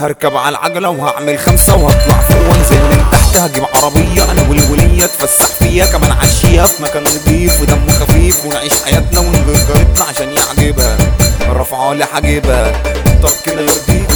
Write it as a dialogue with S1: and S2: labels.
S1: هركب على العجلة وهعمل 5 وهطلع فوق وانزل من تحت، هجيب عربية انا والولية تفسح فيها، كمان عشيها في مكان نضيف ودمه خفيف، ونعيش حياتنا ونغير جارتنا عشان يعجبها، رافعة لي حاجبها طب كده يرضيك